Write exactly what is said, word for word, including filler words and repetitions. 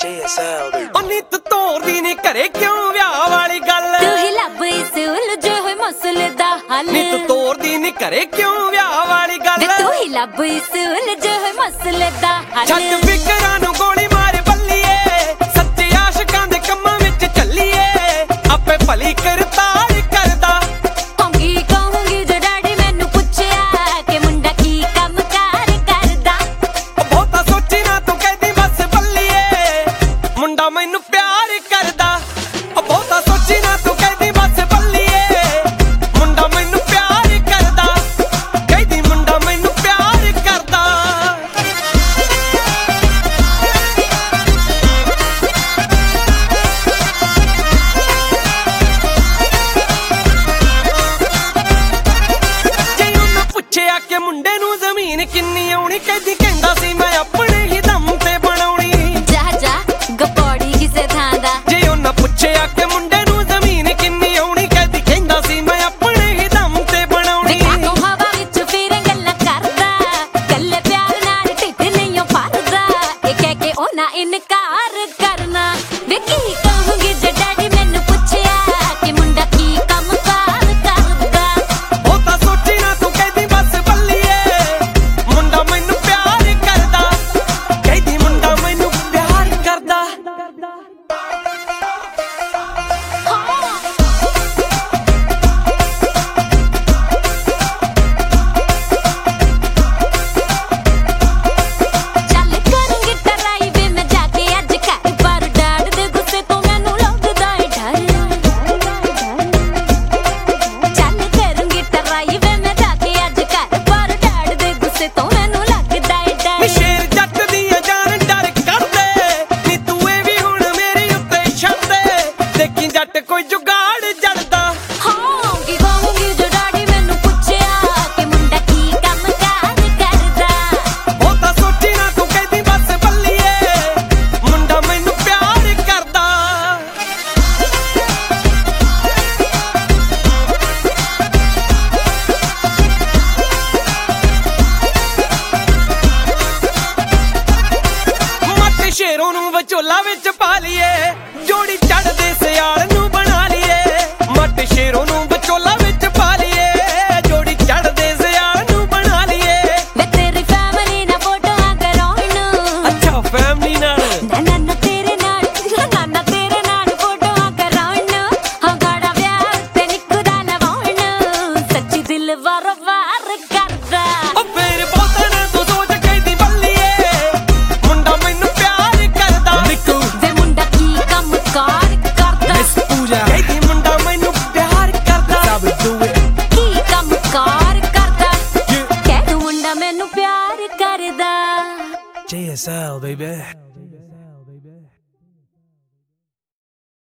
ਨਿੱਤ ਤੋਰਦੀ ਨੀ ਘਰੇ ਕਿਉਂ ਵਿਆਹ ਵਾਲੀ ਗੱਲ ਤੂੰ ਹੀ ਲੱਭ ਇਸ ਉਲਝੇ ਹੋਏ ਮਸਲੇ ਦਾ ਹੱਲ ਨਿੱਤ ਤੋਰਦੀ ਨੀ ਘਰੇ ਕਿਉਂ ਵਿਆਹ ਵਾਲੀ ਗੱਲ ਤੂੰ ਹੀ ਲੱਭ ਇਸ ਉਲਝੇ ਹੋਏ ਮਸਲੇ ਦਾ ਹੱਲ ਛੱਡ ਫਿਕਰਾਂ ਨੂੰ ਗੋਲੀ ਮਾਰ ਬੱਲੀਏ ਸੱਚੇ ਆਸ਼ਿਕਾਂ ਦੇ ਕੰਮਾਂ ਵਿੱਚ ਚੱਲੀਏ ਆਪੇ ਭਲੀ ਕਰਤਾਰ ਕਰਦਾ ਕਹੂੰਗੀ ਕਹੂੰਗੀ ਜੋ ਡੈਡੀ ਮੈਨੂੰ ਪੁੱਛਿਆ ਕਿ ਮੁੰਡਾ ਕੀ ਕੰਮ ਕਾਰ ਕਰਦਾ ਬਹੁਤਾ ਸੋਚੀ ਨਾ ਤੂੰ ਕਹਿੰਦੀ ਬਸ ਬੱਲੀਏ ਮੁੰਡਾ ਮੈਨੂੰ ਪਿਆਰ ਕਰਦਾ ਬਹੁਤਾ ਸੋਚੀ ਨਾ ਤੂੰ ਕਹਿੰਦੀ ਬਸ ਬੱਲੀਏ ਮੁੰਡਾ ਮੈਨੂੰ ਪਿਆਰ ਕਰਦਾ ਕਹਿੰਦੀ ਮੁੰਡਾ ਮੈਨੂੰ ਪਿਆਰ ਕਰਦਾ ਜੇ ਉਹਨੂੰ ਪੁੱਛਿਆ ਕਿ ਮੁੰਡੇ ਨੂੰ ਜ਼ਮੀਨ ਕਿੰਨੀ ਆਉਣੀ ਕਹਿੰਦੀ ਕਹਿੰਦਾ ਸੀ ਮੈਂ ਆਪਣੇ ਹੀ ਦਮ ਤੇ ਬਣਾਉਣੀ ਜਾ ਜਾ ਗਪੌੜੀ ਕਿਸੇ ਥਾਂ ਦਾ ਜੇ ਉਹਨਾਂ ਪੁੱਛਿਆ ਕਿ ਮੁੰਡੇ ਨੂੰ ਜ਼ਮੀਨ ਕਿੰਨੀ ਆਉਣੀ ਕਹਿੰਦੀ ਕਹਿੰਦਾ ਸੀ ਮੈਂ ਆਪਣੇ ਹੀ ਦਮ ਤੇ ਬਣਾਉਣੀ ਤੂੰ ਹਵਾ ਵਿੱਚ ਫਿਰ ਗੱਲਾਂ ਕਰਦਾ ਕੱਲੇ ਪਿਆਰ ਨਾਲ ਢਿੱਡ ਨਹੀਂ ਉਹ ਭਰਦਾ ਇਹ ਕਹਿ ਕੇ ਉਹਨਾਂ ਇਨਕਾਰ ਕਰਨਾ ਵੇ ਕੀ ਕਹੂੰਗੀ ਜੇ ਡੈਡੀ ਮੈਨੂੰ ਪੁੱਛਿਆ ਕਿ ਮੁੰਡਾ ਕੀ ਕੰਮ ਕਾਰ ਕਰਦਾ ਉਹ ਤਾਂ ਸੋਚੀ ਨਾ ਤੂੰ ਕਹਿੰਦੀ ਬਸ ਬੱਲੀਏ ਮੁੰਡਾ ਮੈਨੂੰ ਪਿਆਰ ਕਰਦਾ ਕਹਿੰਦੀ ਮੁੰਡਾ ਮੈਨੂੰ ਪਿਆਰ ਕਰਦਾ ਚੱਲ ਕਰੂੰਗੀ ਟਰਾਈ ਵੇ ਮੈਂ ਜਾ ਕੇ ਅੱਜ ਘਰ ਪਰ ਡੈਡ ਦੇ ਗੁੱਸੇ ਤੋਂ ਮੈਨੂੰ ਲੱਗਦਾ ਏ ਡਰ ਚੱਲ ਕਰੂੰਗੀ ਟਰਾਈ ਵੇ ਮੈਂ ਜਾ ਕੇ ਅੱਜ ਘਰ ਪਰ ਡੈਡ ਦੇ ਗੁੱਸੇ ਤੋਂ ਮੈਨੂੰ ਲੱਗਦਾ ਏ ਨੀ ਡਰ ਸ਼ੇਰ ਜੱਟ ਦੀਆਂ ਜਾਨ ਡਰ ਕਰਦੇ ਨੀ ਤੂੰ ਇਹ ਵੀ ਹੁਣ ਮੇਰੇ ਉੱਤੇ ਛੱਡ ਦੇ ਦੇਖੀ ਜੱਟ ਕੋਈ ਜੁਗਾੜ ਜੜਦਾ ਹੋਊਂਗੀ ਹੋਊਂਗੀ ਜੋ ਡੈਡੀ ਮੈਨੂੰ ਪੁੱਛਿਆ ਕਿ ਮੁੰਡਾ ਕੀ ਕੰਮ ਕਾਰ ਕਰਦਾ ਉਹ ਤਾਂ ਸੋਚੀ ਨਾ ਤੂੰ ਕਹਿੰਦੀ ਬਸ ਬੱਲੀਏ ਮੁੰਡਾ ਮੈਨੂੰ ਪਿਆਰ ਕਰਦਾ ਮੱਟ ਸ਼ੇਰੋਂ ਨੂੰ ਵਿਚੋਲਾ ਵਿੱਚ ਪਾ ਲਈਏ ਜੋੜੀ ਚੜਦੇ ਸਿਆਲ ਨੂੰ ਬਣਾ ਲਈਏ ਮੱਟ ਸ਼ੇਰੋਂ ਨੂੰ ਵਿਚੋਲਾ ਵਿੱਚ ਪਾ ਲਈਏ ਜੋੜੀ ਚੜਦੇ ਸਿਆਲ ਨੂੰ ਬਣਾ ਲਈਏ ਵੇ ਤੇਰੀ ਫੈਮਿਲੀ ਨਾਲ ਫੋਟੋਆਂ ਕਰਾਉਣ ਅੱਛਾ ਫੈਮਿਲੀ ਨਾਲ ਨਾ ਨਾ ਨਾ ਤੇਰੇ ਨਾਲ ਨਾ ਨਾ ਤੇਰੇ ਨਾਲ ਫੋਟੋਆਂ ਕਰਾਉਣ ਹਾਂ ਗਾੜਾ ਵਿਆਹ ਤੇ ਨਿੱਕਦਾ ਲਵਾਉਣ ਸੱਚੀ ਦਿਲ ਵਾਰ ਵਾਰ ਕਰਦਾ ਉਹ ਫੇਰ ਬਹੁਤਾ ਨਾ ਤੂੰ ਸੋਚ ਕਹਿੰਦੀ ਬੱਲੀਏ ਮੁੰਡਾ ਮੈਨੂੰ ਪਿਆਰ ਕਰਦਾ ਨਿੱਕੂ ਵੇ ਮੁੰਡਾ ਕੀ ਕੰਮ ਕਾਰ ਕਰਦਾ ਪੂਜਾ ਕਹਿੰਦੀ ਮੁੰਡਾ ਮੈਨੂੰ ਪਿਆਰ ਕਰਦਾ ਸਭ ਡੂ ਇਟ ਕੀ ਕੰਮ ਕਾਰ ਕਰਦਾ ਕਹਿ ਤੂੰ ਮੁੰਡਾ ਮੈਨੂੰ ਪਿਆਰ ਕਰਦਾ J S L baby